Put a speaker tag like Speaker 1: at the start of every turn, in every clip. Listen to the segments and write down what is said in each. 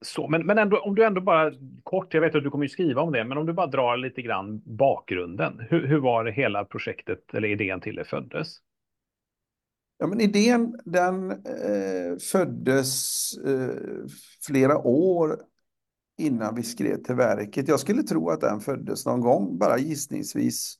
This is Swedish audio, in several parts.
Speaker 1: Så, men ändå, om du ändå bara kort, jag vet att du kommer ju skriva om det, men om du bara drar lite grann bakgrunden. Hur var det hela projektet eller idén till det föddes?
Speaker 2: Ja, men idén den föddes flera år innan vi skrev till verket. Jag skulle tro att den föddes någon gång, bara gissningsvis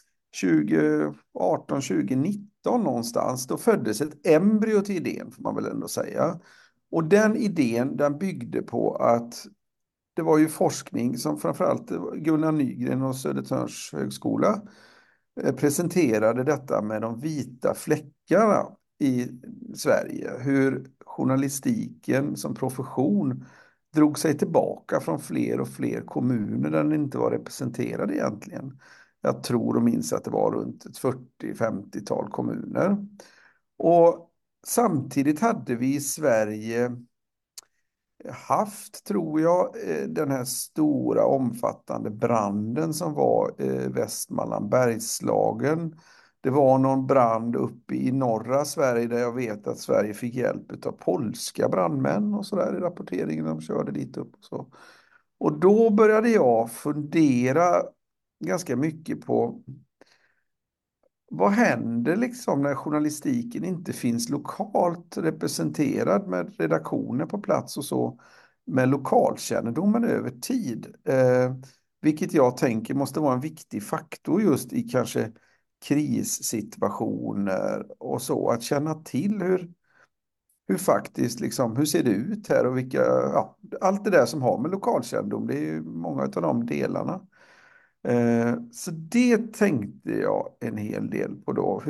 Speaker 2: 2018, 2019 någonstans. Då föddes ett embryo till idén, får man väl ändå säga. Och den idén, den byggde på att det var ju forskning som framförallt Gunnar Nygren och Södertörns högskola presenterade detta med de vita fläckarna i Sverige. Hur journalistiken som profession drog sig tillbaka från fler och fler kommuner där den inte var representerad egentligen. Jag tror och minns att det var runt ett 40-50-tal kommuner. Och samtidigt hade vi i Sverige haft, tror jag, den här stora omfattande branden som var Västmanland, Bergslagen. Det var någon brand uppe i norra Sverige där jag vet att Sverige fick hjälp av polska brandmän och så där i rapporteringen. De körde dit upp och så. Och då började jag fundera ganska mycket på vad händer liksom när journalistiken inte finns lokalt representerad med redaktioner på plats och så med lokalkännedomen över tid. Vilket jag tänker måste vara en viktig faktor just i kanske krissituationer och så. Att känna till hur faktiskt liksom, hur ser det ut här och vilka, ja, allt det där som har med lokalkännedom, det är ju många av de delarna. Så det tänkte jag en hel del på då.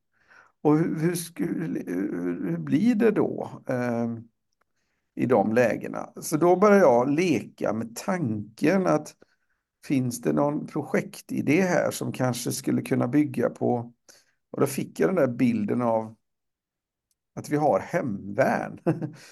Speaker 2: Hur blir det då i de lägena? Så då började jag leka med tanken att finns det någon projektidé här som kanske skulle kunna bygga på, och då fick jag den där bilden av att vi har hemvärn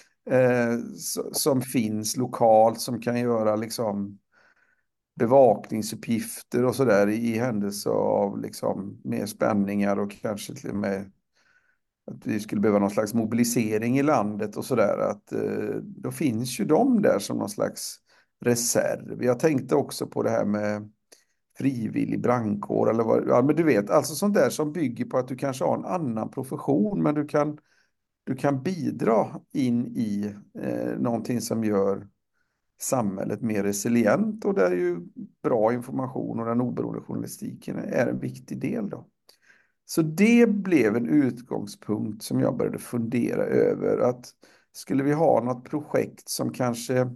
Speaker 2: som finns lokalt som kan göra liksom bevakningsuppgifter och sådär i händelse av liksom mer spänningar och kanske till och med att vi skulle behöva någon slags mobilisering i landet och sådär. Att då finns ju de där som någon slags reserv. Jag tänkte också på det här med frivillig brandkår eller vad, ja men du vet, alltså sånt där som bygger på att du kanske har en annan profession men du kan bidra in i någonting som gör samhället mer resilient och där ju bra information och den oberoende journalistiken är en viktig del då. Så det blev en utgångspunkt som jag började fundera över att skulle vi ha något projekt som kanske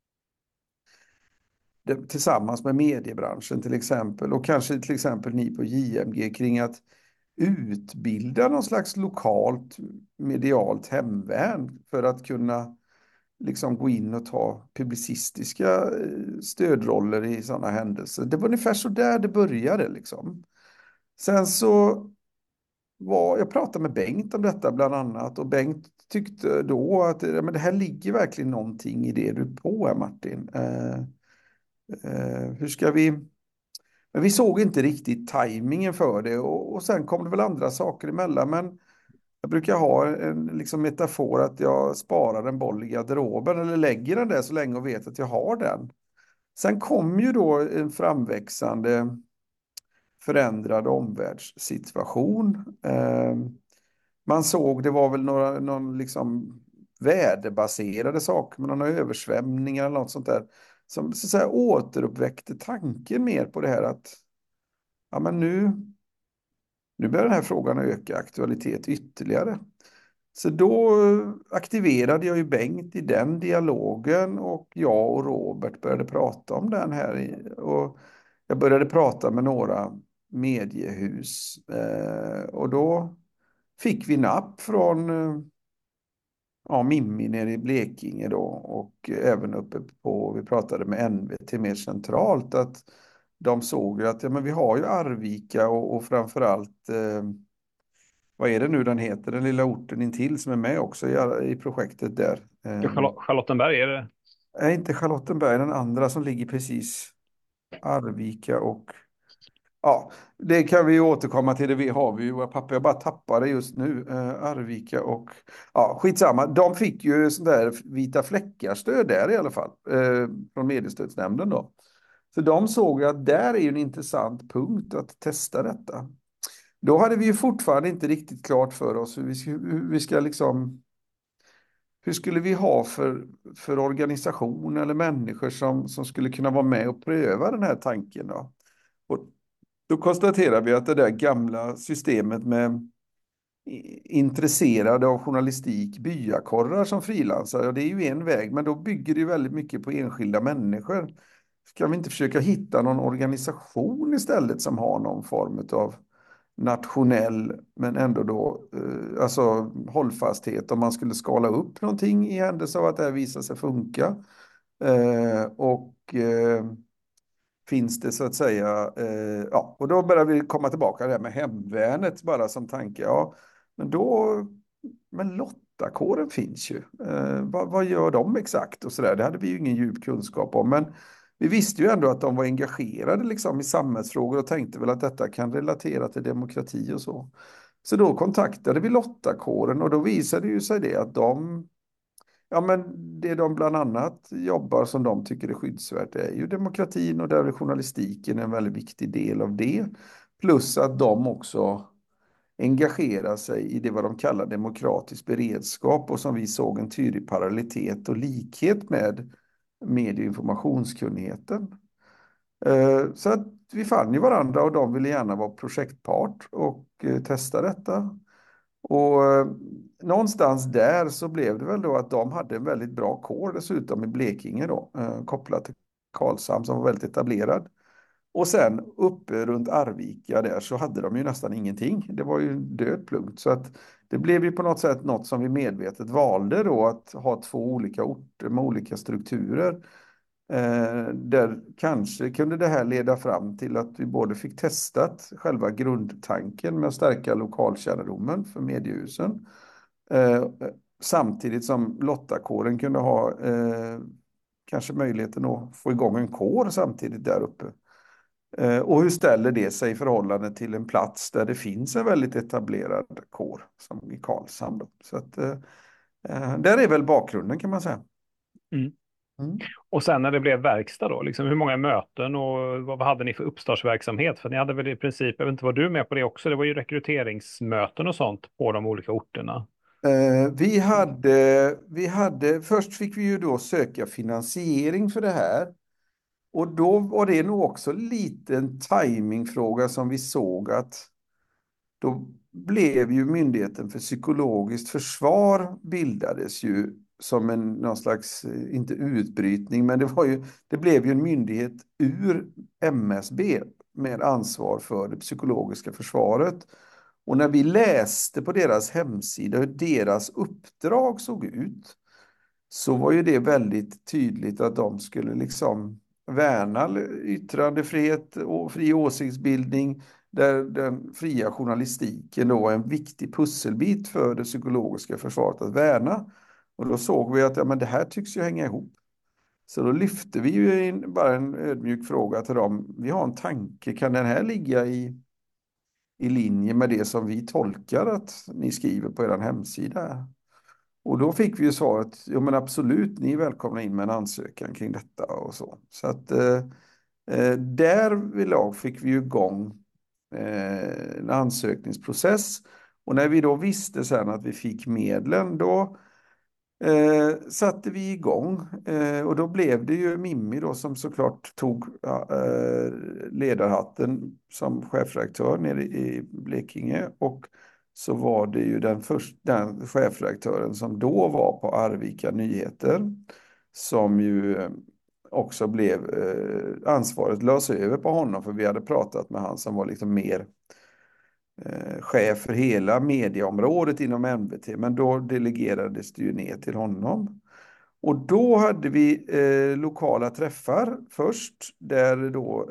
Speaker 2: tillsammans med mediebranschen till exempel och kanske till exempel ni på JMG kring att utbilda någon slags lokalt medialt hemvärn för att kunna liksom gå in och ta publicistiska stödroller i sådana händelser. Det var ungefär så där det började liksom. Sen så jag pratade med Bengt om detta bland annat och Bengt tyckte då att ja, men det här ligger verkligen någonting i det du är på här Martin. Hur ska vi... Men vi såg inte riktigt tajmingen för det och sen kom det väl andra saker emellan men jag brukar ha en liksom metafor att jag sparar en boll i garderoben eller lägger den där så länge och vet att jag har den. Sen kom ju då en framväxande förändrad omvärldssituation. Man såg, det var väl någon liksom väderbaserade saker, med några översvämningar eller något sånt där, som så att säga återuppväckte tanken mer på det här att ja, men nu börjar den här frågan öka aktualitet ytterligare. Så då aktiverade jag ju Bengt i den dialogen och jag och Robert började prata om den här. Och jag började prata med några mediehus och då fick vi napp från ja, Mimmi nere i Blekinge då och även uppe på, vi pratade med NVT mer centralt att de såg att ja, men vi har ju Arvika och framförallt vad är det nu den heter, den lilla orten intill som är med också i projektet där.
Speaker 1: Charlottenberg, är det?
Speaker 2: Är inte Charlottenberg den andra som ligger precis Arvika och Ja, det kan vi ju återkomma till. Det vi har vi ju, våra papper, jag bara tappar det just nu. Arvika och, ja, skitsamma. De fick ju sån där vita fläckar-stöd där i alla fall. Från mediestödsnämnden då. Så de såg ju att där är ju en intressant punkt att testa detta. Då hade vi ju fortfarande inte riktigt klart för oss hur vi ska liksom, hur skulle vi ha för organisation eller människor som skulle kunna vara med och pröva den här tanken då. Och då konstaterar vi att det där gamla systemet med intresserade av journalistik, byakorrar som frilansare, och det är ju en väg, men då bygger det ju väldigt mycket på enskilda människor. Ska vi inte försöka hitta någon organisation istället som har någon form av nationell, men ändå då, alltså hållfasthet om man skulle skala upp någonting i händelse av att det här visar sig funka. Och finns det så att säga, ja, och då börjar vi komma tillbaka det här med hemvärnet bara som tanke. Ja, men då, men lottakåren finns ju. Vad gör de exakt och så där? Det hade vi ju ingen djup kunskap om, men vi visste ju ändå att de var engagerade liksom i samhällsfrågor och tänkte väl att detta kan relatera till demokrati och så. Så då kontaktade vi lottakåren och då visade det ju sig det att de, ja, men det de bland annat jobbar som de tycker är skyddsvärt är ju demokratin, och där är journalistiken en väldigt viktig del av det. Plus att de också engagerar sig i det vad de kallar demokratisk beredskap, och som vi såg en tydlig parallellitet och likhet med medie- och informationskunnigheten. Så att vi fann ju varandra och de ville gärna vara projektpart och testa detta. Och någonstans där så blev det väl då att de hade en väldigt bra kår dessutom i Blekinge då, kopplat till Karlshamn som var väldigt etablerad. Och sen uppe runt Arvika där så hade de ju nästan ingenting. Det var ju en död punkt. Så att det blev ju på något sätt något som vi medvetet valde då, att ha två olika orter med olika strukturer. Där kanske kunde det här leda fram till att vi både fick testat själva grundtanken med att stärka lokalkännedomen för mediehusen. Eh, Samtidigt som lottakåren kunde ha kanske möjligheten att få igång en kår samtidigt där uppe. Och hur ställer det sig i förhållande till en plats där det finns en väldigt etablerad kår som i Karlshamn då. Så att där är väl bakgrunden kan man säga.
Speaker 1: Mm.
Speaker 2: Mm.
Speaker 1: Och sen när det blev verkstad då, liksom hur många möten och vad hade ni för uppstartsverksamhet? För ni hade väl i princip, jag vet inte, var du med på det också? Det var ju rekryteringsmöten och sånt på de olika orterna.
Speaker 2: Först fick vi ju då söka finansiering för det här. Och då var det nog också lite en timingfråga som vi såg att då blev ju Myndigheten för psykologiskt försvar bildades ju som någon slags, inte utbrytning, men det blev ju en myndighet ur MSB med ansvar för det psykologiska försvaret. Och när vi läste på deras hemsida hur deras uppdrag såg ut så var ju det väldigt tydligt att de skulle liksom värna yttrandefrihet och fri åsiktsbildning, där den fria journalistiken då var en viktig pusselbit för det psykologiska försvaret att värna. Och då såg vi att ja, men det här tycks ju hänga ihop. Så då lyfte vi ju in bara en ödmjuk fråga till dem. Vi har en tanke, kan den här ligga i linje med det som vi tolkar att ni skriver på er hemsida? Och då fick vi ju svaret, ja men absolut, ni är välkomna in med en ansökan kring detta och så. Så att därvidlag fick vi ju igång en ansökningsprocess. Och när vi då visste sen att vi fick medlen, då satte vi igång. Och då blev det ju Mimmi då som såklart tog ledarhatten som chefredaktör nere i Blekinge. Och så var det ju den chefredaktören som då var på Arvika Nyheter som ju också blev ansvaret lös över på honom, för vi hade pratat med han som var liksom mer chef för hela medieområdet inom MVT, men då delegerades det ju ner till honom. Och då hade vi lokala träffar först, där då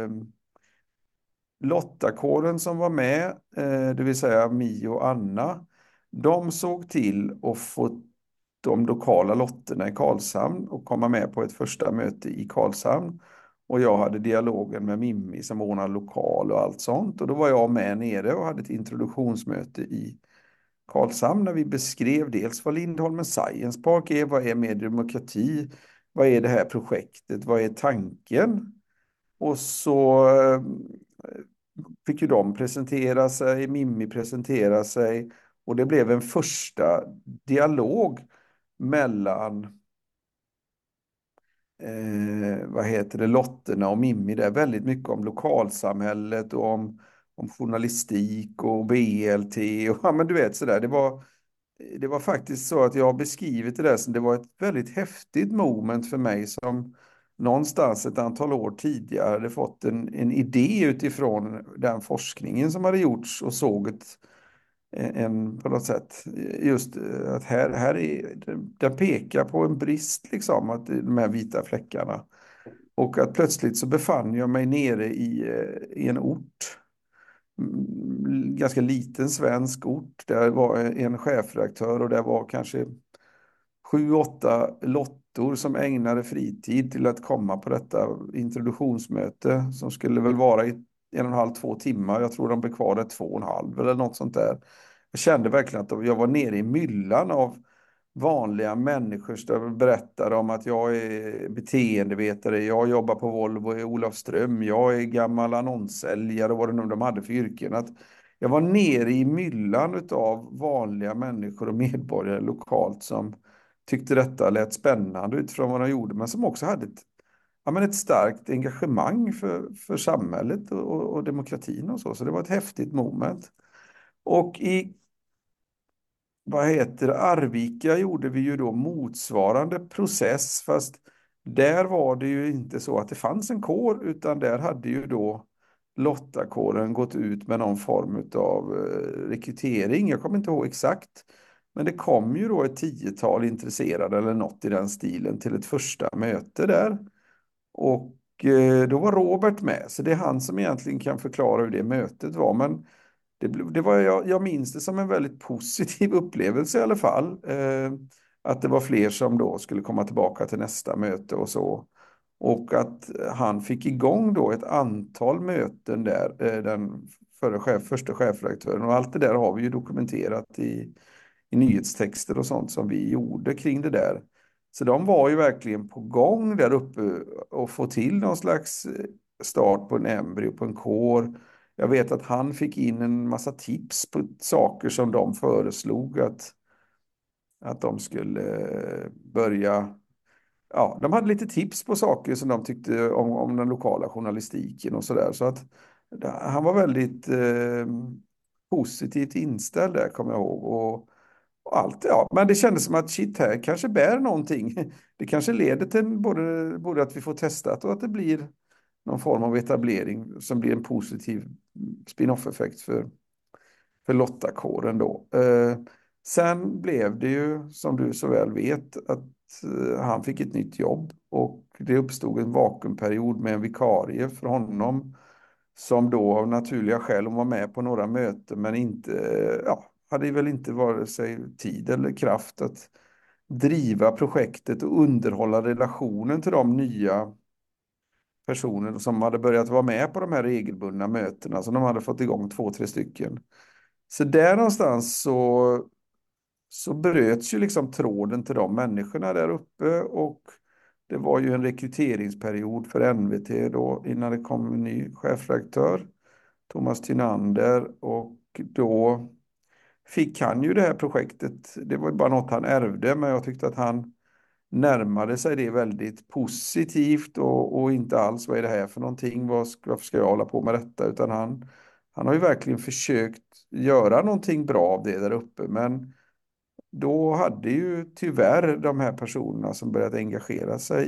Speaker 2: Lottakåren som var med, det vill säga Mio och Anna, de såg till att få de lokala lotterna i Karlshamn och komma med på ett första möte i Karlshamn. Och jag hade dialogen med Mimmi som ordnade lokal och allt sånt. Och då var jag med nere och hade ett introduktionsmöte i Karlshamn när vi beskrev dels vad Lindholmen Science Park är, vad är mer demokrati, vad är det här projektet, vad är tanken? Och så fick ju de presentera sig, Mimmi presentera sig och det blev en första dialog mellan vad heter det, Lotterna och Mimmi där, väldigt mycket om lokalsamhället och om journalistik och BLT och ja, men du vet sådär. Det var faktiskt så att jag har beskrivit det där som det var ett väldigt häftigt moment för mig som någonstans ett antal år tidigare hade fått en idé utifrån den forskningen som hade gjorts och såg på något sätt just att här är, den pekar på en brist liksom, att de här vita fläckarna. Och att plötsligt så befann jag mig nere i en ort, ganska liten svensk ort. Där var en chefredaktör och där var kanske 7-8 lottor som ägnade fritid till att komma på detta introduktionsmöte som skulle väl vara i 1,5-2 timmar. Jag tror de blev kvar där 2,5 eller något sånt där. Jag kände verkligen att jag var nere i myllan av vanliga människor som berättade om att jag är beteendevetare, jag jobbar på Volvo i Olofström, jag är gammal annonssäljare och vad det nu de hade för yrken. Att jag var nere i myllan av vanliga människor och medborgare lokalt som tyckte detta lät spännande utifrån vad de gjorde, men som också hade ja, men ett starkt engagemang för samhället och demokratin och så. Så det var ett häftigt moment. Och i vad heter det, Arvika gjorde vi ju då motsvarande process, fast där var det ju inte så att det fanns en kår, utan där hade ju då Lottakåren gått ut med någon form av rekrytering. Jag kommer inte ihåg exakt, men det kom ju då ett 10-tal intresserade eller något i den stilen till ett första möte där. Och då var Robert med, så det är han som egentligen kan förklara hur det mötet var. Men det var, jag minns det som en väldigt positiv upplevelse i alla fall. Att det var fler som då skulle komma tillbaka till nästa möte och så. Och att han fick igång då ett antal möten där, den första chefredaktören. Och allt det där har vi ju dokumenterat i nyhetstexter och sånt som vi gjorde kring det där. Så de var ju verkligen på gång där uppe och få till någon slags start på en embryo, på en kår. Jag vet att han fick in en massa tips på saker som de föreslog att de skulle börja. Ja, de hade lite tips på saker som de tyckte om den lokala journalistiken och sådär. Så att han var väldigt positivt inställd där, kommer jag ihåg. Och allt, ja. Men det kändes som att shit, här kanske bär någonting. Det kanske leder till både att vi får testat och att det blir någon form av etablering som blir en positiv spin-off-effekt för Lottakåren då. Sen blev det ju, som du så väl vet, att han fick ett nytt jobb och det uppstod en vakuumperiod med en vikarie för honom som då av naturliga skäl, hon var med på några möten men inte, ja, hade väl inte vare sig tid eller kraft att driva projektet och underhålla relationen till de nya personer som hade börjat vara med på de här regelbundna mötena. Så de hade fått igång 2-3 stycken. Så där någonstans så bröts ju liksom tråden till de människorna där uppe och det var ju en rekryteringsperiod för NVT då innan det kom en ny chefredaktör, Thomas Tynander, och då fick han ju det här projektet. Det var ju bara något han ärvde, men jag tyckte att han närmade sig det väldigt positivt och inte alls vad är det här för någonting, varför ska jag hålla på med detta, utan han har ju verkligen försökt göra någonting bra av det där uppe, men då hade ju tyvärr de här personerna som börjat engagera sig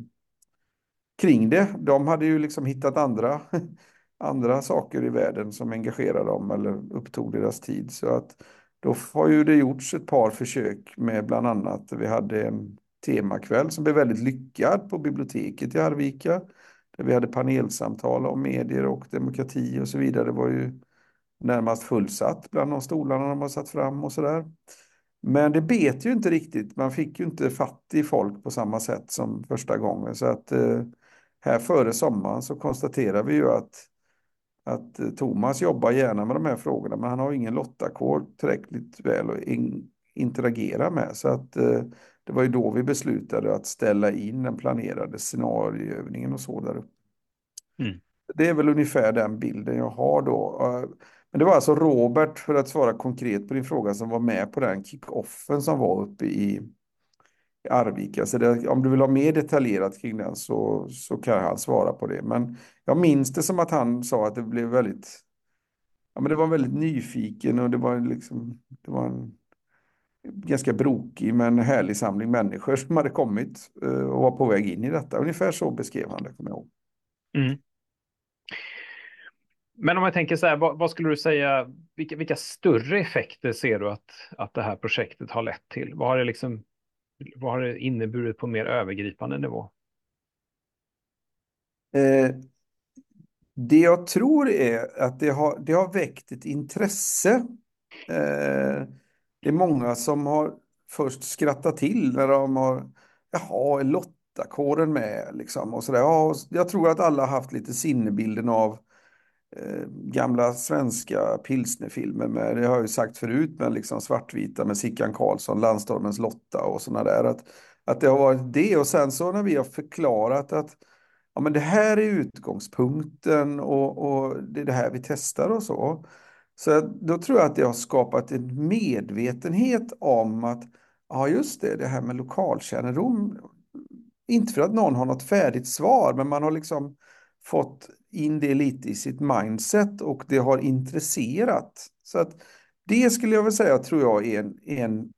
Speaker 2: kring det, de hade ju liksom hittat andra saker i världen som engagerade dem eller upptog deras tid. Så att då har ju det gjorts ett par försök med bland annat, vi hade en temakväll som blev väldigt lyckad på biblioteket i Arvika, där vi hade panelsamtal om medier och demokrati och så vidare. Det var ju närmast fullsatt bland de stolarna de har satt fram och sådär. Men det bet ju inte riktigt. Man fick ju inte fatt i folk på samma sätt som första gången. Så att här före sommaren så konstaterar vi ju att Thomas jobbar gärna med de här frågorna, men han har ingen lottakår tillräckligt väl att interagera med. Så att det var ju då vi beslutade att ställa in den planerade scenarieövningen och så där uppe.
Speaker 1: Mm.
Speaker 2: Det är väl ungefär den bilden jag har då. Men det var alltså Robert, för att svara konkret på din fråga, som var med på den kick-offen som var uppe i Arvika. Så det, om du vill ha mer detaljerat kring den så kan han svara på det. Men jag minns det som att han sa att det blev väldigt, ja men det var väldigt nyfiken och det var liksom, det var en ganska brokig men härlig samling människor som hade kommit och var på väg in i detta. Ungefär så beskrev han det, kommer jag ihåg.
Speaker 1: Mm. Men om jag tänker så här, vad skulle du säga, vilka större effekter ser du att det här projektet har lett till? Vad har det inneburit på mer övergripande nivå?
Speaker 2: Eh, Det jag tror är att det har väckt ett intresse. Det är många som har först skrattat till när de har, jaha, är Lottakåren med liksom och sådär. Ja, och jag tror att alla har haft lite sinnebilden av gamla svenska pilsnerfilmer med, det har jag ju sagt förut, men liksom svartvita med Sickan Karlsson, Landstormens Lotta och sådana där. Att det har varit det och sen så när vi har förklarat att ja, men det här är utgångspunkten och det är det här vi testar och så. Så då tror jag att det har skapat en medvetenhet om att, ja just det här med lokalkännedom, inte för att någon har något färdigt svar, men man har liksom fått in det lite i sitt mindset och det har intresserat. Så att det skulle jag väl säga tror jag är en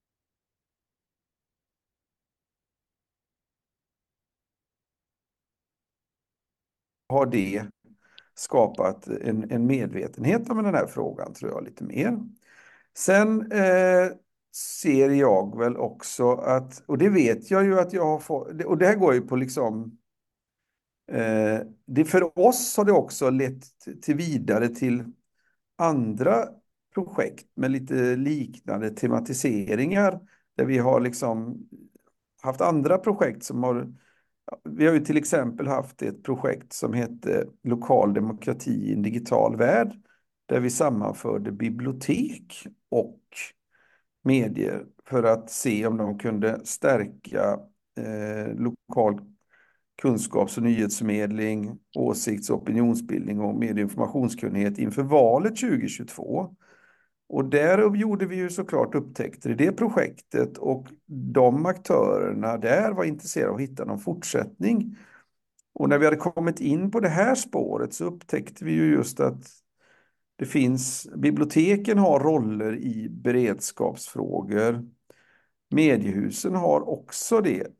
Speaker 2: har det skapat en medvetenhet om den här frågan, tror jag, lite mer. Sen ser jag väl också att, och det vet jag ju att jag har fått, och det här går ju på liksom, det för oss har det också lett till vidare till andra projekt med lite liknande tematiseringar, där vi har liksom haft andra projekt som har, vi har ju till exempel haft ett projekt som hette Lokal demokrati i en digital värld, där vi sammanförde bibliotek och medier för att se om de kunde stärka lokal kunskaps- och nyhetsförmedling, åsikts- och opinionsbildning och medieinformationskunnighet inför valet 2022. Och där gjorde vi ju såklart upptäckter i det projektet och de aktörerna där var intresserade av att hitta någon fortsättning. Och när vi hade kommit in på det här spåret så upptäckte vi ju just att det finns, biblioteken har roller i beredskapsfrågor. Mediehusen har också det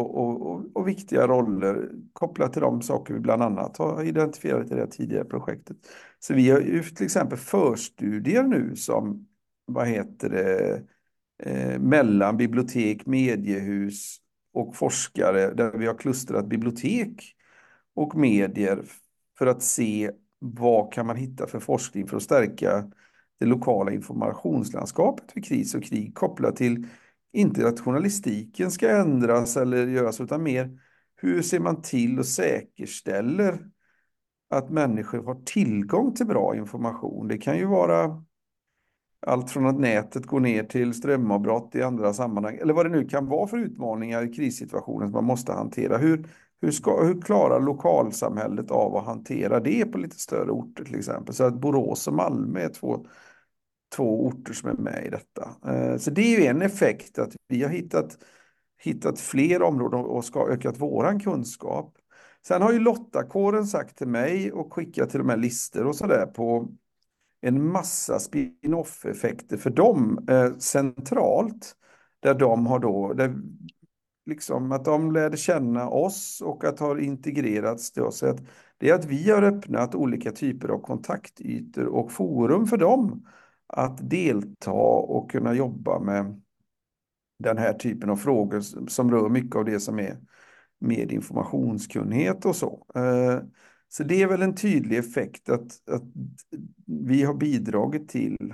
Speaker 2: och viktiga roller kopplat till de saker vi bland annat har identifierat i det tidigare projektet. Så vi har ju till exempel förstudier nu som, vad heter det, mellan bibliotek, mediehus och forskare där vi har klustrat bibliotek och medier för att se vad kan man hitta för forskning för att stärka det lokala informationslandskapet vid kris och krig kopplat till inte att journalistiken ska ändras eller göras utan mer hur ser man till och säkerställer att människor har tillgång till bra information. Det kan ju vara allt från att nätet går ner till strömavbrott i andra sammanhang, eller vad det nu kan vara för utmaningar i krissituationen som man måste hantera. Hur klarar lokalsamhället av att hantera det på lite större orter till exempel? Så att Borås och Malmö är två orter som är med i detta. Så det är ju en effekt att vi har hittat fler områden och ska ökat våran kunskap. Sen har ju Lottakåren sagt till mig och skickat till de här listor och sådär på en massa spin-off-effekter för dem centralt. Där de har då, där liksom att de lärde känna oss och att ha integrerats till oss. Att det är att vi har öppnat olika typer av kontaktytor och forum för dem att delta och kunna jobba med den här typen av frågor som rör mycket av det som är med informationskunnighet och så. Så det är väl en tydlig effekt att vi har bidragit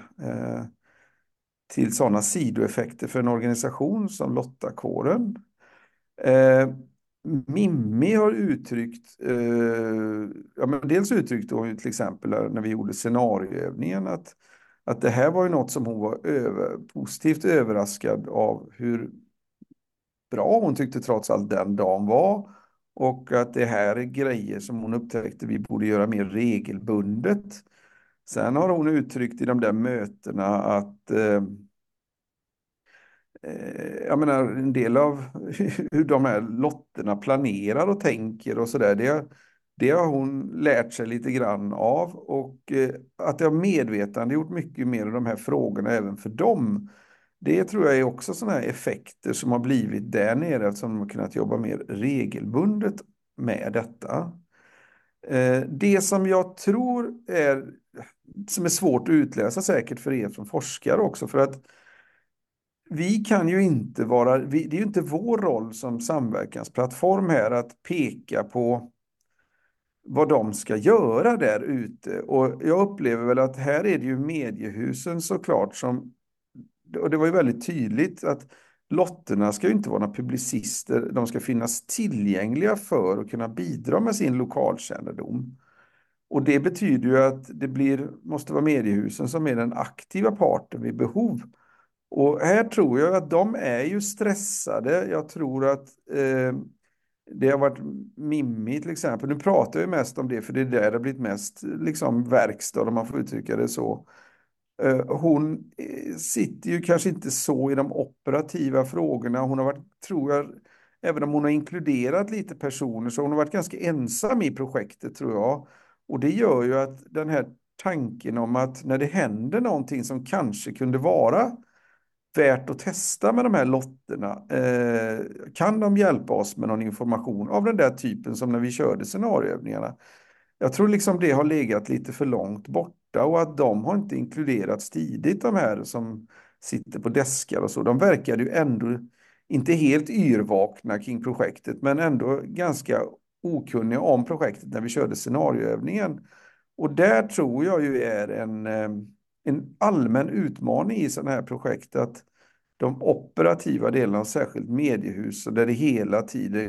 Speaker 2: till sådana sidoeffekter för en organisation som Lottakåren. Mimmi har uttryckt, ja, men dels uttryckte hon ju till exempel när vi gjorde scenarioövningen att det här var ju något som hon var positivt överraskad av hur bra hon tyckte trots allt den dagen var. Och att det här är grejer som hon upptäckte vi borde göra mer regelbundet. Sen har hon uttryckt i de där mötena att jag menar, en del av hur de här lotterna planerar och tänker och sådär, det har hon lärt sig lite grann av. Och att det har medvetande gjort mycket mer av de här frågorna även för dem. Det tror jag är också sådana här effekter som har blivit där nere eftersom de har kunnat jobba mer regelbundet med detta. Det som jag tror som är svårt att utläsa säkert för er som forskare också, för att vi kan ju inte vara, det är ju inte vår roll som samverkansplattform här att peka på vad de ska göra där ute. Och jag upplever väl att här är det ju mediehusen såklart som, och det var ju väldigt tydligt att lotterna ska ju inte vara några publicister, de ska finnas tillgängliga för att kunna bidra med sin lokalkännedom. Och det betyder ju att måste vara mediehusen som är den aktiva parten vid behov. Och här tror jag att de är ju stressade. Jag tror att det har varit Mimmi till exempel. Nu pratar jag ju mest om det för det är där det har blivit mest liksom verkstad om man får uttrycka det så. Hon sitter ju kanske inte så i de operativa frågorna. Hon har varit, tror jag, även om hon har inkluderat lite personer så hon har varit ganska ensam i projektet tror jag. Och det gör ju att den här tanken om att när det händer någonting som kanske kunde vara värt att testa med de här lotterna. Kan de hjälpa oss med någon information av den där typen som när vi körde scenarioövningarna? Jag tror liksom det har legat lite för långt borta och att de har inte inkluderats tidigt, de här som sitter på deskar och så. De verkade ju ändå inte helt yrvakna kring projektet, men ändå ganska okunniga om projektet när vi körde scenarioövningen. Och där tror jag ju är en allmän utmaning i sådana här projekt att de operativa delarna, särskilt mediehus, och där det hela tiden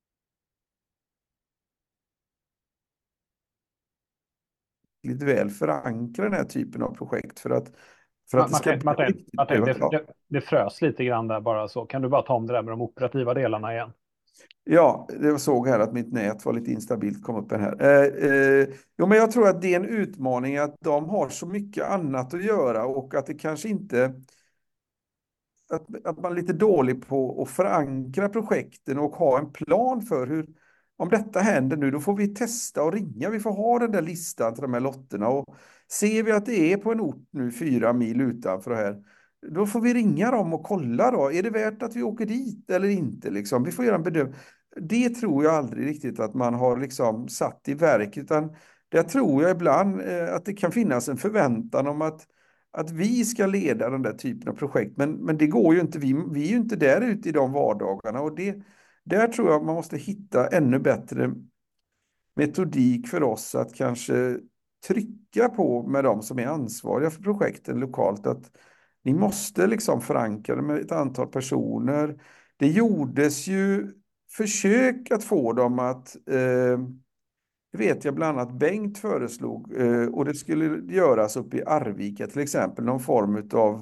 Speaker 2: lite väl förankra den här typen av projekt för att det ska
Speaker 1: Martin,
Speaker 2: bli
Speaker 1: Martin,
Speaker 2: riktigt.
Speaker 1: Martin
Speaker 2: Ja.
Speaker 1: det frös lite grann där bara så. Kan du bara ta om det där med de operativa delarna igen?
Speaker 2: Ja, jag såg här att mitt nät var lite instabilt, kom upp här. Jo, men jag tror att det är en utmaning att de har så mycket annat att göra och att det kanske inte att man är lite dålig på att förankra projekten och ha en plan för hur, om detta händer nu, då får vi testa och ringa. Vi får ha den där listan till de här lotterna och ser vi att det är på en ort nu 4 mil utanför här, då får vi ringa dem och kolla då. Är det värt att vi åker dit eller inte? Liksom? Vi får göra en bedömning. Det tror jag aldrig riktigt att man har liksom satt i verk, utan där tror jag ibland att det kan finnas en förväntan om att vi ska leda den där typen av projekt. Men det går ju inte, vi är ju inte där ute i de vardagarna. Och där tror jag man måste hitta ännu bättre metodik för oss att kanske trycka på med de som är ansvariga för projekten lokalt. Att ni måste liksom förankra det med ett antal personer. Det gjordes ju försök att få dem att det vet jag bland annat Bengt föreslog och det skulle göras uppe i Arvika till exempel, någon form av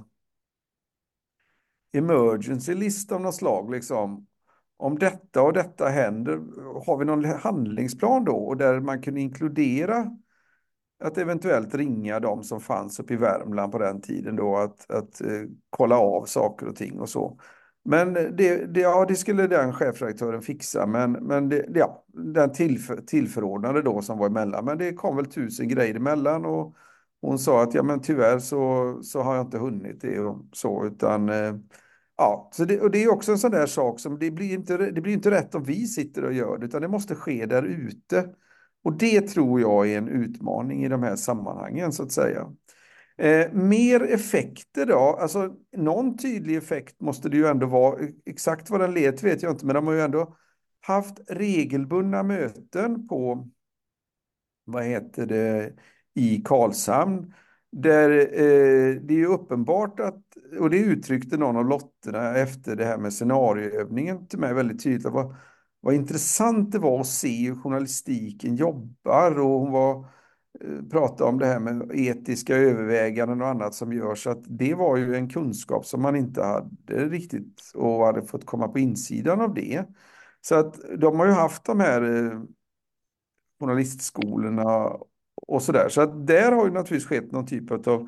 Speaker 2: emergency-lista av något slag. Liksom. Om detta och detta händer, har vi någon handlingsplan då? Och där man kunde inkludera att eventuellt ringa de som fanns uppe i Värmland på den tiden då, att kolla av saker och ting och så. Men det skulle den chefredaktören fixa, men den tillförordnade då som var emellan. Men det kom väl 1000 grejer emellan och hon sa att ja, men tyvärr så har jag inte hunnit det och så, utan ja, så och det är också en sån där sak som det blir inte rätt om vi sitter och gör det, utan det måste ske där ute. Och det tror jag är en utmaning i de här sammanhangen så att säga. Mer effekter då, alltså någon tydlig effekt måste det ju ändå vara. Exakt vad den leder till vet jag inte, men de har ju ändå haft regelbundna möten på, vad heter det, i Karlshamn. Där det är ju uppenbart att, och det uttryckte någon av lotterna efter det här med scenarioövningen till mig väldigt tydligt. vad intressant det var att se hur journalistiken jobbar och hon pratade om det här med etiska överväganden och annat som görs. Så att det var ju en kunskap som man inte hade riktigt och hade fått komma på insidan av det. Så att de har ju haft de här journalistskolorna och sådär. Så att där har ju naturligtvis skett någon typ av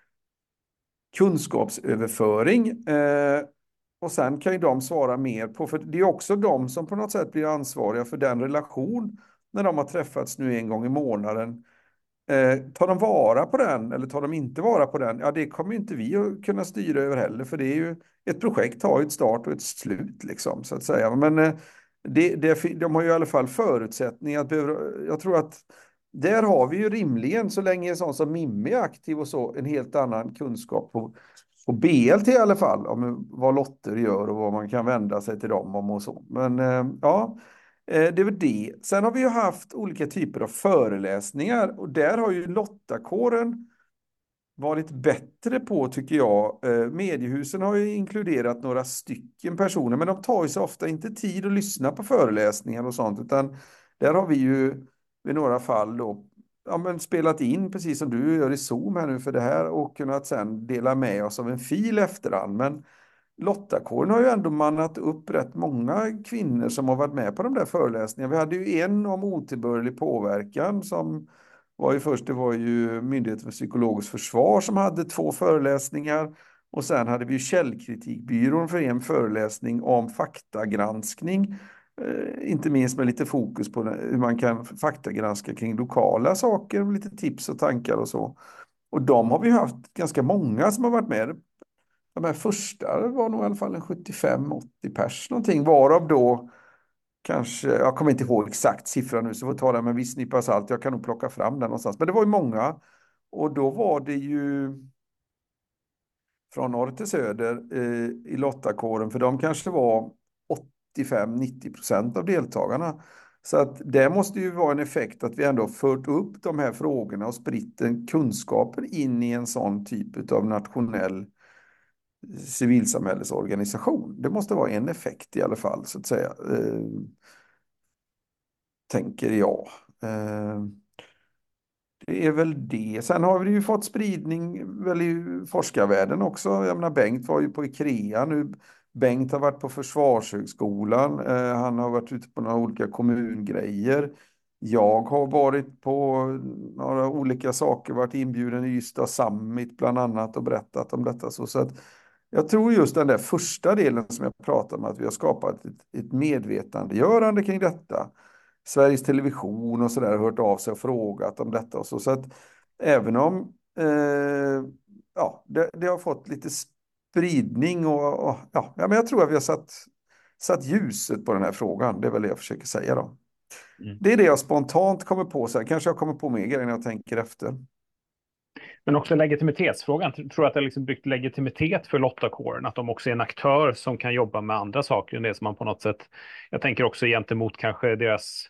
Speaker 2: kunskapsöverföring. Och sen kan ju de svara mer på, för det är också de som på något sätt blir ansvariga för den relation när de har träffats nu en gång i månaden. Tar de vara på den eller tar de inte vara på den? Ja, det kommer ju inte vi att kunna styra över heller, för det är ju ett projekt har ju ett start och ett slut liksom, så att säga. Men de har ju i alla fall förutsättningar att jag tror att där har vi ju rimligen, så länge en sån som Mimmi är aktiv och så, en helt annan kunskap på BLT i alla fall, om vad lotter gör och vad man kan vända sig till dem om och så. Men ja. Det är väl det. Sen har vi ju haft olika typer av föreläsningar och där har ju lottakåren varit bättre på, tycker jag. Mediehusen har ju inkluderat några stycken personer, men de tar ju så ofta inte tid att lyssna på föreläsningar och sånt, utan där har vi ju i några fall då, ja, men spelat in precis som du gör i Zoom här nu för det här och kunnat sen dela med oss av en fil efterhand. Men lottakåren har ju ändå mannat upp rätt många kvinnor som har varit med på de där föreläsningarna. Vi hade ju en om otillbörlig påverkan som var ju först, det var ju Myndigheten för psykologiskt försvar som hade 2 föreläsningar. Och sen hade vi ju Källkritikbyrån för en föreläsning om faktagranskning. Inte minst med lite fokus på hur man kan faktagranska kring lokala saker, lite tips och tankar och så. Och de har vi haft ganska många som har varit med. De här första var nog i alla fall en 75-80 pers någonting, varav då kanske, jag kommer inte ihåg exakt siffran nu så får ta den med en viss nypa salt, jag kan nog plocka fram den någonstans. Men det var ju många och då var det ju från norr till söder i lottakåren, för de kanske var 85-90% av deltagarna. Så att det måste ju vara en effekt att vi ändå har fört upp de här frågorna och spritt den kunskapen in i en sån typ av nationell civilsamhällesorganisation. Det måste vara en effekt i alla fall, så att säga. Tänker jag. Det är väl det. Sen har vi ju fått spridning väl i forskarvärlden också. Jag menar, Bengt var ju på IKEA nu. Bengt har varit på Försvarshögskolan. Han har varit ute på några olika kommungrejer. Jag har varit på några olika saker, varit inbjuden i Ystad Summit bland annat och berättat om detta. Så att jag tror just den där första delen som jag pratade om, att vi har skapat ett medvetandegörande kring detta. Sveriges Television och sådär har hört av sig och frågat om detta och så. Så att även om ja, det har fått lite spridning och ja, men jag tror att vi har satt ljuset på den här frågan. Det är väl det jag försöker säga då.
Speaker 1: Mm.
Speaker 2: Det är det jag spontant kommer på. Så här. Kanske jag kommer på mer grejer när jag tänker efter.
Speaker 1: Men också legitimitetsfrågan. Tror du att det har liksom byggt legitimitet för lottakåren? Att de också är en aktör som kan jobba med andra saker än det som man på något sätt... Jag tänker också gentemot kanske deras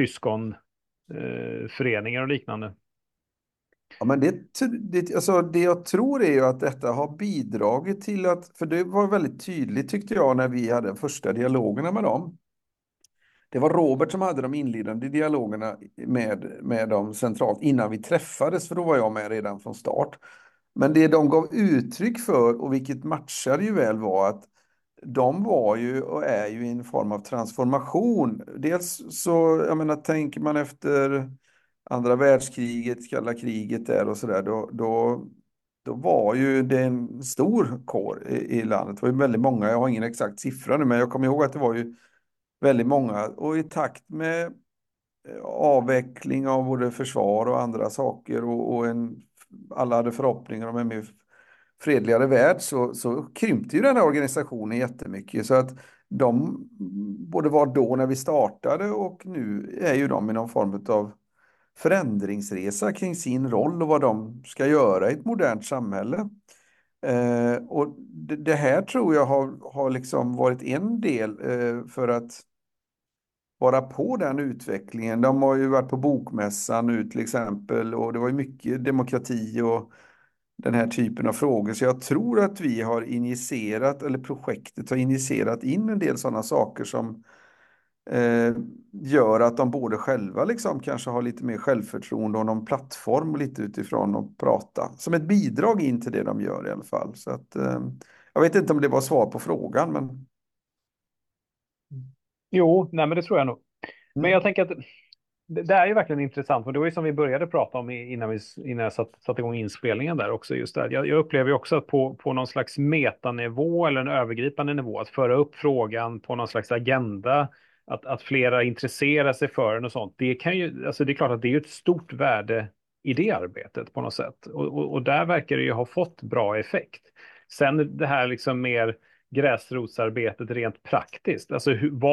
Speaker 1: syskonföreningar och liknande.
Speaker 2: Ja, men alltså det jag tror är ju att detta har bidragit till att, för det var väldigt tydligt tyckte jag när vi hade första dialogerna med dem. Det var Robert som hade de inledande dialogerna med dem centralt innan vi träffades, för då var jag med redan från start. Men det de gav uttryck för, och vilket matchade ju väl, var att de var ju och är ju i en form av transformation. Dels så, jag menar, tänker man efter andra världskriget, kalla kriget där och sådär, då var ju det en stor kår i landet. Det var ju väldigt många, jag har ingen exakt siffra nu, men jag kommer ihåg att det var ju väldigt många. Och i takt med avveckling av både försvar och andra saker alla hade förhoppningar om en mer fredligare värld, så krympte ju den här organisationen jättemycket. Så att de både var då när vi startade och nu är ju de i någon form av förändringsresa kring sin roll och vad de ska göra i ett modernt samhälle. Och det här tror jag har liksom varit en del för att vara på den utvecklingen. De har ju varit på Bokmässan nu till exempel och det var ju mycket demokrati och den här typen av frågor. Så jag tror att vi har initierat, eller projektet har initierat in en del sådana saker som eh, gör att de både själva liksom kanske har lite mer självförtroende och någon plattform lite utifrån att prata. Som ett bidrag in till det de gör i alla fall. Så att, jag vet inte om det var svar på frågan, men...
Speaker 1: Jo, nej men det tror jag nog. Men jag
Speaker 2: Mm.
Speaker 1: tänker att det är ju verkligen intressant, för det var ju som vi började prata om innan jag satte igång inspelningen där också. Just där. Jag upplever ju också att på någon slags metanivå eller en övergripande nivå, att föra upp frågan på någon slags agenda, att flera intresserar sig för den och sånt, det kan ju, alltså det är klart att det är ju ett stort värde i det arbetet på något sätt. Och där verkar det ju ha fått bra effekt. Sen det här liksom mer gräsrotsarbetet rent praktiskt? Alltså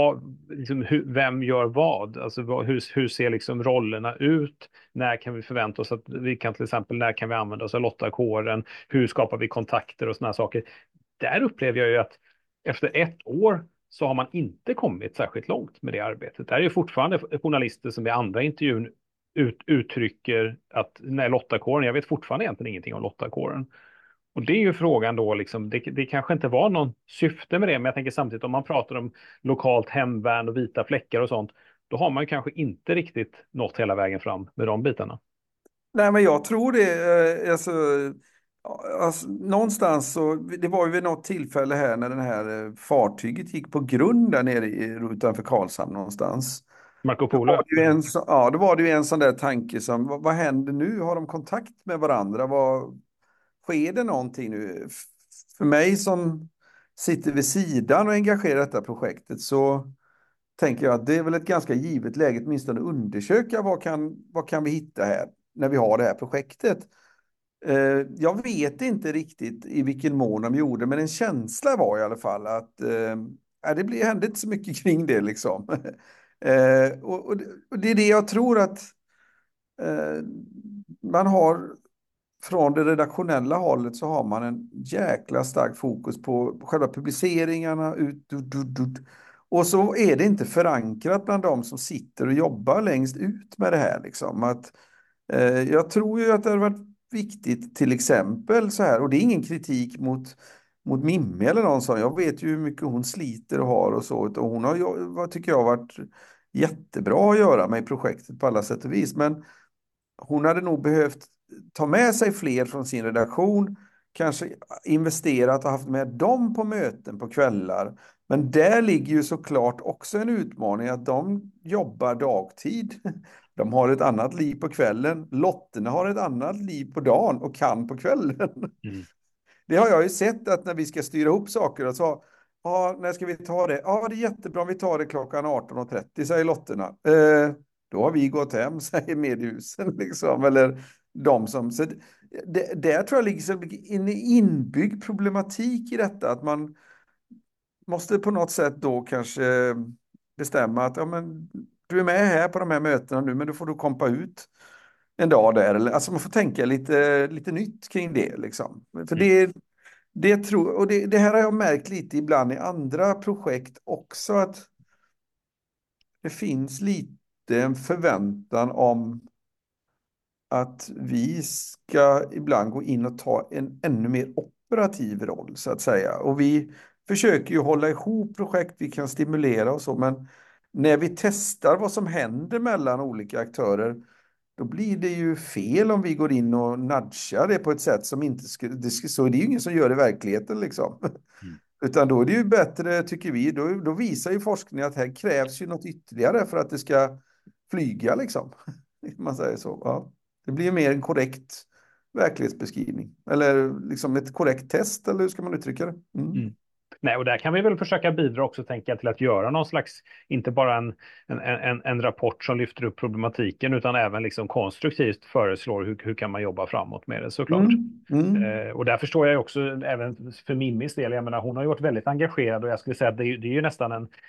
Speaker 1: vem gör vad? Alltså hur ser liksom rollerna ut? När kan vi förvänta oss att vi kan till exempel, när kan vi använda oss av lottakåren? Hur skapar vi kontakter och sådana saker? Där upplever jag ju att efter ett år så har man inte kommit särskilt långt med det arbetet. Där är ju fortfarande journalister som i andra intervjun uttrycker att nej, lottakåren, jag vet fortfarande egentligen ingenting om lottakåren. Och det är ju frågan då, liksom, det kanske inte var någon syfte med det, men jag tänker samtidigt om man pratar om lokalt hemvärn och vita fläckar och sånt, då har man ju kanske inte riktigt nått hela vägen fram med de bitarna.
Speaker 2: Nej, men jag tror det. Alltså, någonstans så, det var ju vid något tillfälle här när det här fartyget gick på grund där nere utanför Karlshamn någonstans.
Speaker 1: Marco
Speaker 2: Då var
Speaker 1: Polo.
Speaker 2: det ju då var det ju en sån där tanke som, vad händer nu? Har de kontakt med varandra? Sker det någonting nu? För mig som sitter vid sidan och engagerar i detta projektet så tänker jag att det är väl ett ganska givet läge åtminstone att undersöka vad kan vi hitta här när vi har det här projektet. Jag vet inte riktigt i vilken mån de gjorde, men en känsla var i alla fall att hände inte så mycket kring det liksom. Och det är det jag tror att eh, man har från det redaktionella hållet så har man en jäkla stark fokus på själva publiceringarna. Och så är det inte förankrat bland de som sitter och jobbar längst ut med det här. Liksom. Jag tror ju att det har varit viktigt till exempel så här, och det är ingen kritik mot Mimmi eller någon sån. Jag vet ju hur mycket hon sliter och har och så. Och hon har, vad tycker jag, varit jättebra att göra med i projektet på alla sätt och vis. Men hon hade nog behövt ta med sig fler från sin redaktion, kanske investerat och haft med dem på möten på kvällar. Men där ligger ju såklart också en utmaning att de jobbar dagtid. De har ett annat liv på kvällen. Lotterna har ett annat liv på dagen och kan på kvällen.
Speaker 1: Mm.
Speaker 2: Det har jag ju sett att när vi ska styra ihop saker och så, ja, när ska vi ta det? Ja, det är jättebra om vi tar det klockan 18.30, säger lotterna. Då har vi gått hem, säger medhusen, liksom, eller de som... Så där tror jag ligger en inbyggd problematik i detta, att man måste på något sätt då kanske bestämma att ja, men, du är med här på de här mötena nu, men då får du kompa ut en dag där. Eller, alltså man får tänka lite nytt kring det. Liksom. För
Speaker 1: Mm.
Speaker 2: det här har jag märkt lite ibland i andra projekt också, att det finns lite en förväntan om att vi ska ibland gå in och ta en ännu mer operativ roll så att säga. Och vi försöker ju hålla ihop projekt, vi kan stimulera och så, men när vi testar vad som händer mellan olika aktörer, då blir det ju fel om vi går in och nudgar det på ett sätt som inte skulle, så är det ju ingen som gör det i verkligheten liksom.
Speaker 1: Mm.
Speaker 2: Utan då är det ju bättre, tycker vi, då visar ju forskningen att här krävs ju något ytterligare för att det ska flyga liksom. Man säger så. Ja. Det blir mer en korrekt verklighetsbeskrivning. Eller liksom ett korrekt test, eller hur ska man uttrycka det? Mm.
Speaker 1: Mm. Nej, och där kan vi väl försöka bidra också, tänker jag, till att göra någon slags, inte bara en rapport som lyfter upp problematiken, utan även liksom konstruktivt föreslår hur kan man jobba framåt med det, såklart.
Speaker 2: Mm. Mm.
Speaker 1: Och där förstår jag också, även för Mimmis del, jag menar, hon har ju varit väldigt engagerad och jag skulle säga att det är ju nästan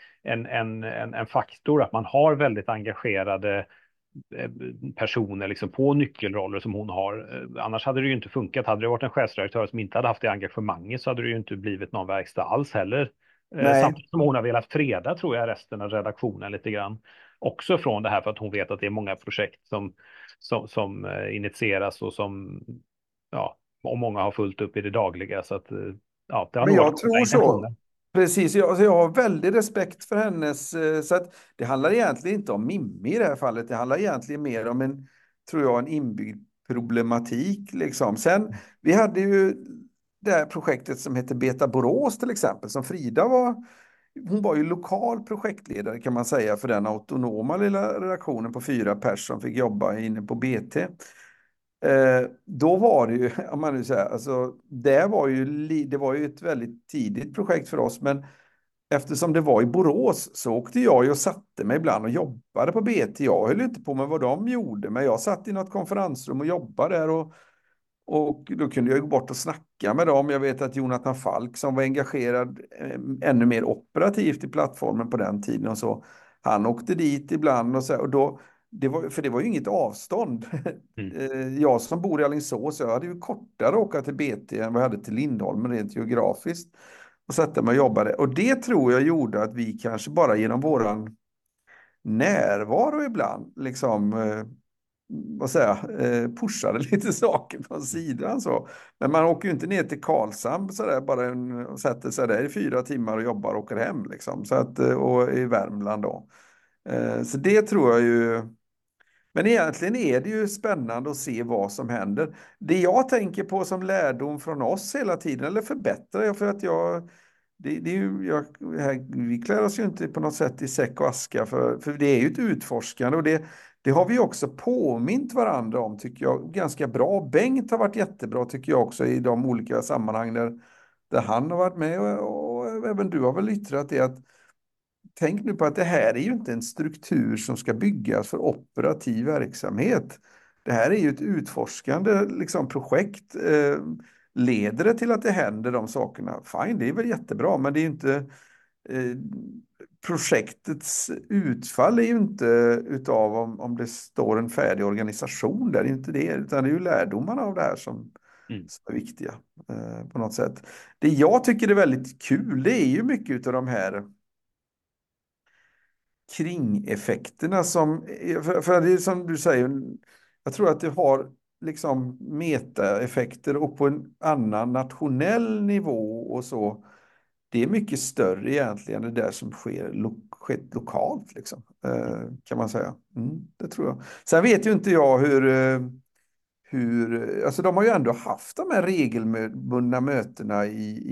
Speaker 1: en faktor att man har väldigt engagerade personer liksom på nyckelroller som hon har. Annars hade det ju inte funkat. Hade det varit en chefsredaktör som inte hade haft det engagemanget så hade det ju inte blivit någon verkstad alls heller.
Speaker 2: Nej.
Speaker 1: Samtidigt som hon har velat freda, tror jag, resten av redaktionen lite grann. Också från det här, för att hon vet att det är många projekt som initieras och som, ja, och många har fullt upp i det dagliga. Så att, ja, det har
Speaker 2: Men
Speaker 1: nog
Speaker 2: jag
Speaker 1: varit goda
Speaker 2: tror så.
Speaker 1: intentioner.
Speaker 2: Precis, jag har väldigt respekt för hennes, så att det handlar egentligen inte om Mimmi i det här fallet, det handlar egentligen mer om en, tror jag, en inbyggd problematik liksom. Sen, vi hade ju det här projektet som heter Beta Borås till exempel, som Frida var, hon var ju lokal projektledare kan man säga för den autonoma lilla redaktionen på 4 pers som fick jobba inne på BT. Då var det ju, om man nu säger, alltså, det var ju ett väldigt tidigt projekt för oss, men eftersom det var i Borås så åkte jag ju och satte mig ibland och jobbade på BT. Jag höll inte på med vad de gjorde, men jag satt i något konferensrum och jobbade där och då kunde jag gå bort och snacka med dem. Jag vet att Jonathan Falk som var engagerad ännu mer operativt i plattformen på den tiden och så, han åkte dit ibland och så, och då, för det var ju inget avstånd.
Speaker 1: Mm.
Speaker 2: Jag som bor i Alingsås, jag hade ju kortare att åka till BT än vad jag hade till Lindholmen rent geografiskt och sätta mig och jobbade. Och det tror jag gjorde att vi kanske bara genom våran närvaro ibland liksom vad säger jag, pushade lite saker från sidan så. Men man åker ju inte ner till Karlshamn så där, bara och sätter sig där i 4 timmar och jobbar och åker hem liksom. Så att, och i Värmland då. Så det tror jag ju. Men egentligen är det ju spännande att se vad som händer. Det jag tänker på som lärdom från oss hela tiden, eller förbättrar jag för att det är ju, vi klär oss ju inte på något sätt i säck och aska, för det är ju ett utforskande och det har vi också påmint varandra om tycker jag ganska bra. Bengt har varit jättebra tycker jag också i de olika sammanhang där han har varit med och även du har väl yttrat det att tänk nu på att det här är ju inte en struktur som ska byggas för operativ verksamhet. Det här är ju ett utforskande liksom, projekt. Leder det till att det händer de sakerna? Fine, det är väl jättebra, men det är ju inte eh, projektets utfall är ju inte utav om det står en färdig organisation där, det är inte det, utan det är ju lärdomarna av det här
Speaker 1: Mm.
Speaker 2: som är viktiga på något sätt. Det jag tycker är väldigt kul, det är ju mycket av de här kringeffekterna som, för det är som du säger, jag tror att det har liksom metaeffekter och på en annan nationell nivå och så. Det är mycket större egentligen det där som skett lokalt liksom, kan man säga. Det tror jag. Sen vet ju inte jag alltså de har ju ändå haft de här regelbundna mötena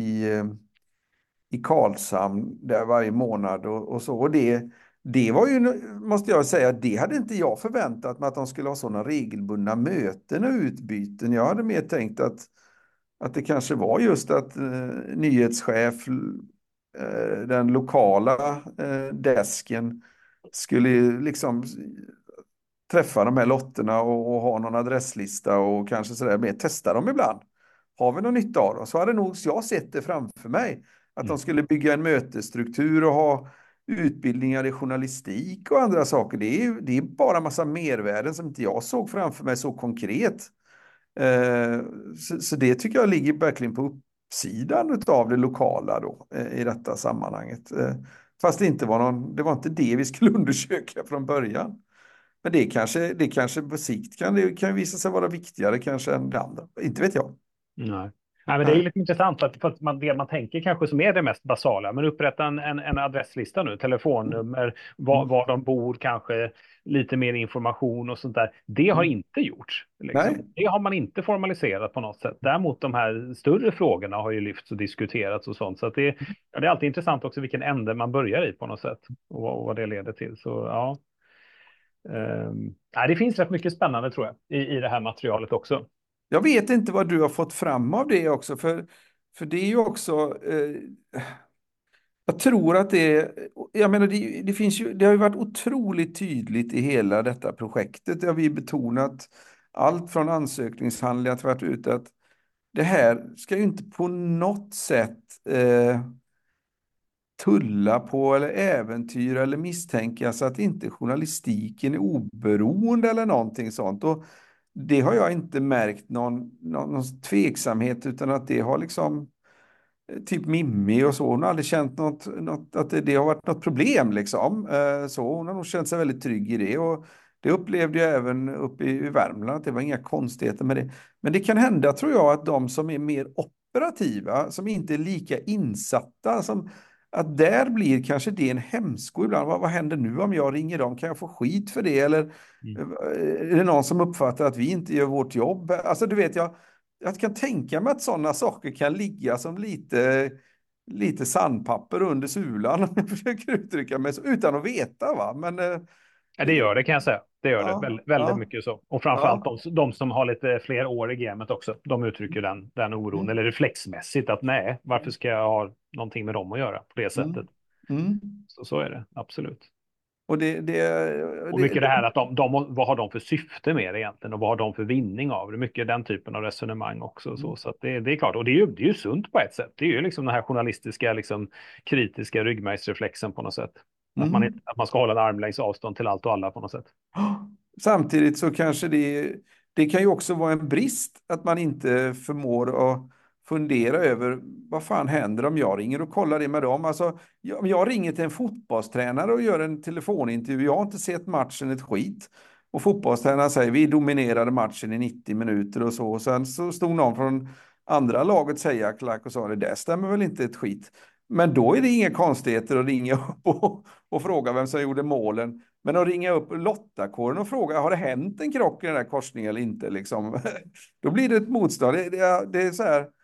Speaker 2: i Karlshamn där varje månad och så. Och det var ju, måste jag säga, det hade inte jag förväntat mig att de skulle ha sådana regelbundna möten och utbyten. Jag hade mer tänkt att det kanske var just att nyhetschef, den lokala desken skulle liksom träffa de här lotterna och ha någon adresslista och kanske sådär mer testa dem ibland. Har vi någon nytta av dem? Så hade nog jag sett det framför mig. Att de
Speaker 1: Mm.
Speaker 2: skulle bygga en mötesstruktur och ha utbildningar i journalistik och andra saker. Det är bara massa mervärden som inte jag såg framför mig så konkret. Så det tycker jag ligger verkligen på uppsidan av det lokala då, i detta sammanhanget. Fast det inte var det var inte det vi skulle undersöka från början. Men det kanske på sikt kan visa sig vara viktigare kanske än det andra. Inte vet jag.
Speaker 1: Nej. Nej, men det är ju
Speaker 2: Nej.
Speaker 1: lite intressant för att det man tänker kanske som är det mest basala, men upprätta en adresslista nu, telefonnummer,
Speaker 2: Mm.
Speaker 1: var de bor, kanske lite mer information och sånt där. Det har
Speaker 2: Mm.
Speaker 1: inte gjorts. Liksom.
Speaker 2: Nej,
Speaker 1: Det har man inte formaliserat på något sätt. Däremot de här större frågorna har ju lyfts och diskuterats och sånt. Så att ja, det är alltid intressant också vilken ände man börjar i på något sätt och vad det leder till. Så ja, nej, det finns rätt mycket spännande tror jag i det här materialet också.
Speaker 2: jag vet inte vad du har fått fram av det också. För det är ju också... jag tror att jag menar det finns ju, det har ju varit otroligt tydligt i hela detta projektet. Det har vi betonat allt från ansökningshandlingar till varit ute att det här ska ju inte på något sätt tulla på eller äventyra eller misstänka så att inte journalistiken är oberoende eller någonting sånt. Och det har jag inte märkt någon tveksamhet utan att det har liksom typ Mimmi och så, hon har aldrig känt att det har varit något problem liksom. Så hon har nog känt sig väldigt trygg i det och det upplevde jag även uppe i Värmland, att det var inga konstigheter med det. Men det kan hända tror jag att de som är mer operativa, som inte är lika insatta, som att där blir kanske det en hämsko ibland. Vad händer nu om jag ringer dem? Kan jag få skit för det? Eller
Speaker 1: Mm.
Speaker 2: är det någon som uppfattar att vi inte gör vårt jobb? Alltså du vet, jag kan tänka mig att sådana saker kan ligga som lite sandpapper under sulan, om jag försöker uttrycka mig så, utan att veta va. Men
Speaker 1: Ja, det gör det kan jag säga. Det gör det
Speaker 2: ja,
Speaker 1: väldigt
Speaker 2: ja,
Speaker 1: mycket så. Och framförallt
Speaker 2: ja.
Speaker 1: de som har lite fler år i gamet också. De uttrycker den oron,
Speaker 2: Mm,
Speaker 1: eller reflexmässigt att nej, varför ska jag ha någonting med dem att göra på det sättet?
Speaker 2: mm, mm.
Speaker 1: Så är det, absolut.
Speaker 2: Och
Speaker 1: Och mycket det här att vad har de för syfte med det egentligen och vad har de för vinning av det? Mycket den typen av resonemang också. Så att det är klart, och det är ju sunt på ett sätt. Det är ju liksom den här journalistiska, liksom, kritiska ryggmärgsreflexen på något sätt.
Speaker 2: mm.
Speaker 1: Att man ska hålla en armlängds avstånd till allt och alla på något sätt.
Speaker 2: Samtidigt så kanske det kan ju också vara en brist att man inte förmår att fundera över vad fan händer om jag ringer och kollar det med dem. Alltså, om jag ringer till en fotbollstränare och gör en telefonintervju, jag har inte sett matchen ett skit. Och fotbollstränaren säger vi dominerade matchen i 90 minuter och så. Och sen så stod någon från andra laget säga klack och sa det där stämmer väl inte ett skit. Men då är det inga konstigheter att ringa upp och fråga vem som gjorde målen. Men att ringa upp lottakåren och fråga, har det hänt en krock i den här korsningen eller inte? Liksom. Då blir det ett motstånd. Det är så här,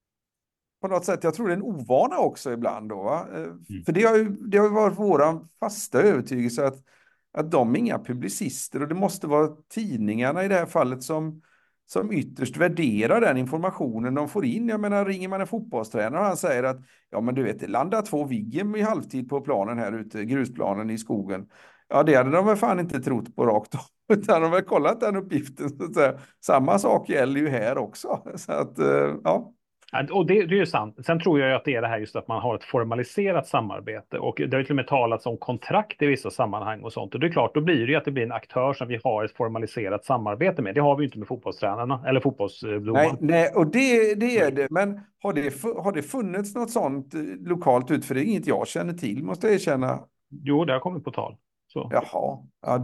Speaker 2: på något sätt, jag tror det är en ovana också ibland då. Va?
Speaker 1: Mm.
Speaker 2: För det har ju varit vår fasta övertygelse att de är inga publicister och det måste vara tidningarna i det här fallet som ytterst värderar den informationen de får in. Jag menar, ringer man en fotbollstränare och han säger att ja, men du vet, det landar 2 Viggen i halvtid på planen här ute, grusplanen i skogen. Ja, det hade de väl fan inte trott på rakt av, utan de har väl kollat den uppgiften. Så att säga. Samma sak gäller ju här också. Så att, ja.
Speaker 1: Ja, och det är ju sant. Sen tror jag ju att det är det här just att man har ett formaliserat samarbete och det har ju till och med talats om kontrakt i vissa sammanhang och sånt. Och det är klart, då blir det ju att det blir en aktör som vi har ett formaliserat samarbete med. Det har vi ju inte med fotbollstränarna eller
Speaker 2: Nej,
Speaker 1: fotbollsdomaren.
Speaker 2: nej, och det är det. Men har det funnits något sånt lokalt ut? För det är inget jag känner till, måste jag erkänna.
Speaker 1: Jo, det har kommit på tal. Så.
Speaker 2: Jaha,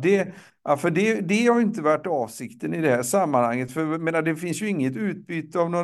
Speaker 2: för det har ju inte varit avsikten i det här sammanhanget. För jag menar, det finns ju inget utbyte av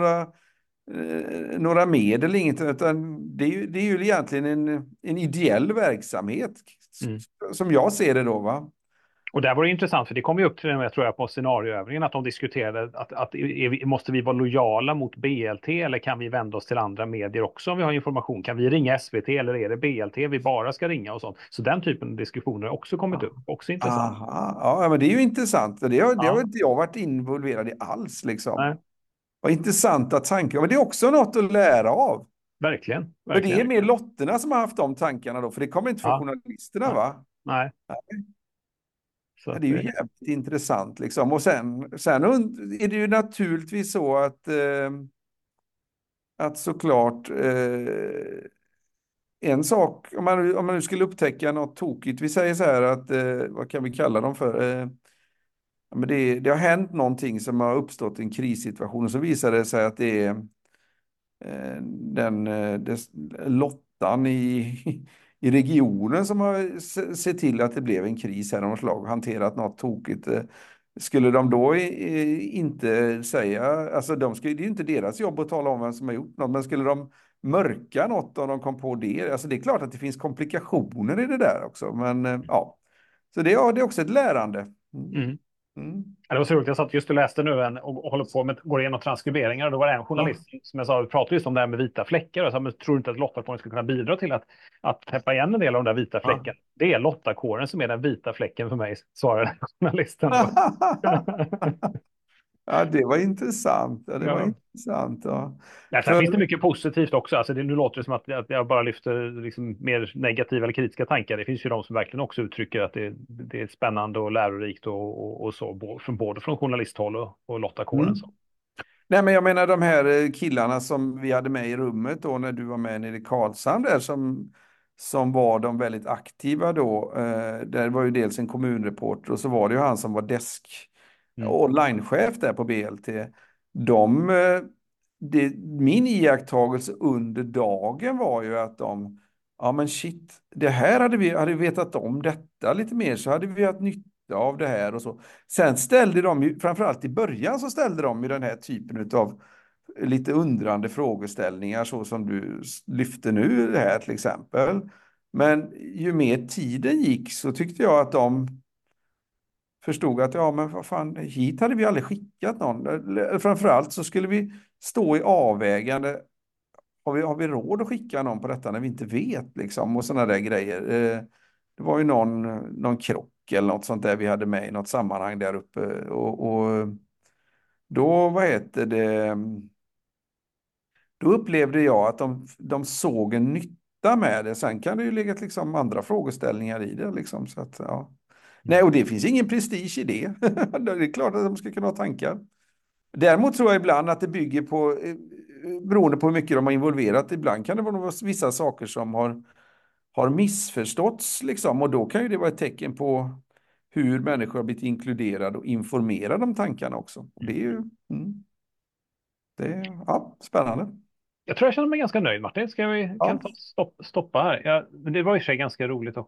Speaker 2: några medel, inget, utan det är ju egentligen en ideell verksamhet
Speaker 1: Mm.
Speaker 2: som jag ser det då, va?
Speaker 1: Och där var det intressant, för det kom ju upp till och med, tror jag, på scenarioövningen, att de diskuterade måste vi vara lojala mot BLT eller kan vi vända oss till andra medier också om vi har information? Kan vi ringa SVT eller är det BLT vi bara ska ringa och sånt? Så den typen av diskussioner har också kommit upp, också intressant.
Speaker 2: Aha, ja, men det är ju intressant. Det har
Speaker 1: Ja,
Speaker 2: inte jag varit involverad i alls, liksom.
Speaker 1: nej,
Speaker 2: Vad intressanta tankar. Men det är också något att lära av.
Speaker 1: verkligen,
Speaker 2: För det är
Speaker 1: verkligen.
Speaker 2: mer lotterna som har haft de tankarna då, för det kommer inte från
Speaker 1: Ja,
Speaker 2: journalisterna,
Speaker 1: nej,
Speaker 2: va?
Speaker 1: nej. Så
Speaker 2: Ja, det
Speaker 1: att,
Speaker 2: är ju jävligt intressant liksom. Och sen är det ju naturligtvis så att såklart en sak, om man nu skulle upptäcka något tokigt, vi säger så här att, vad kan vi kalla dem för? Ja, men det har hänt någonting som har uppstått en krissituation och så visar det sig att det är Lottan i regionen som har sett till att det blev en kris här av något slag, hanterat något tokigt. Skulle de då inte säga, alltså det är ju inte deras jobb att tala om vem som har gjort något, men skulle de mörka något om de kom på det? Alltså det är klart att det finns komplikationer i det där också, men ja. Så det är också ett lärande. Mm.
Speaker 1: mm.
Speaker 2: Mm.
Speaker 1: Ja, det var så roligt, jag satt just och läste nu och håller på med, går igenom transkriberingar och då var det en
Speaker 2: Ja.
Speaker 1: journalist som jag sa, vi pratade just om det här med vita fläckar och sa, men tror du inte att lottakåren skulle kunna bidra till att täppa igen en del av de där vita
Speaker 2: Ja.
Speaker 1: fläckarna? Det är lottakåren som är den vita fläcken för mig, svarade journalisten då.
Speaker 2: Ja, det var intressant. Ja, det var
Speaker 1: Ja.
Speaker 2: intressant. Ja.
Speaker 1: Ja, sen
Speaker 2: För,
Speaker 1: finns det mycket positivt också. Alltså nu låter det som att jag bara lyfter liksom mer negativa eller kritiska tankar. Det finns ju de som verkligen också uttrycker att det är spännande och lärorikt och så, både från journalisthåll och lottakåren.
Speaker 2: mm.
Speaker 1: Så.
Speaker 2: Nej, men jag menar de här killarna som vi hade med i rummet då när du var med nere i Karlshamn där som var de väldigt aktiva då. Där var ju dels en kommunreporter och så var det ju han som var
Speaker 1: Mm.
Speaker 2: onlinechef där på BLT. De, min iakttagelse under dagen var ju att ja men shit, det här hade vi vetat om detta lite mer så hade vi haft nytta av det här och så. Sen ställde de ju, framförallt i början så ställde de ju den här typen av lite undrande frågeställningar så som du lyfter nu det här till exempel. Men ju mer tiden gick så tyckte jag att de förstod att ja, men vad fan, hit hade vi aldrig skickat någon. Framförallt så skulle vi stå i avvägande. Har vi råd att skicka någon på detta när vi inte vet liksom och sådana där grejer. Det var ju någon krock eller något sånt där vi hade med i något sammanhang där uppe och då, vad heter det, då upplevde jag att de såg en nytta med det. Sen kan det ju ligga liksom andra frågeställningar i det liksom så att ja. Nej, och det finns ingen prestige i det. Det är klart att de ska kunna ha tankar. Däremot tror jag ibland att det bygger på, beroende på hur mycket de har involverat, ibland kan det vara vissa saker som har missförståtts liksom, och då kan ju det vara ett tecken på hur människor har blivit inkluderade och informerade om tankarna också. Och det är ju, det är, ja, spännande.
Speaker 1: Jag tror jag känner mig ganska nöjd, Martin. Ska vi kan
Speaker 2: Ja.
Speaker 1: ta stoppa här. Men det var i och för sig ganska roligt också.